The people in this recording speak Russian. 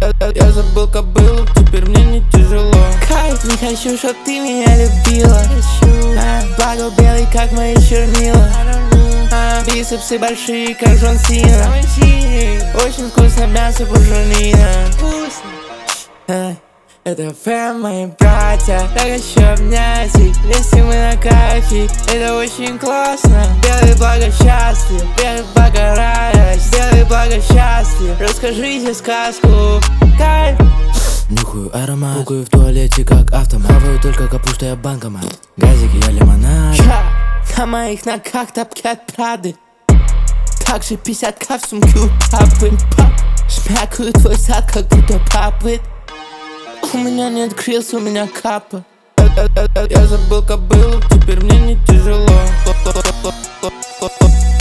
Я забыл кобылу, теперь мне не тяжело. Кайф, не хочу, чтоб ты меня любила. Благо белый, как мои чернила. Бицепсы большие, как Джон Сина. Очень вкусно мясо буженина. Это фэм, мои братья. Так хочу обнять их, если мы на кайфе. Это очень классно. Белый благо счастье, белый благо радость, белый благо счастье. Расскажите сказку. Кайф. Нюхаю аромат, пукаю в туалете как автомат. Хаваю только капусту, я банкомат. Газики, я лимонад. На моих ногах тапки от Прады. Также 50к в сумке у папы. Шмякаю твой сад, как будто папы. У меня нет крылья, у меня капа. Я забыл кобылу, теперь мне не тяжело.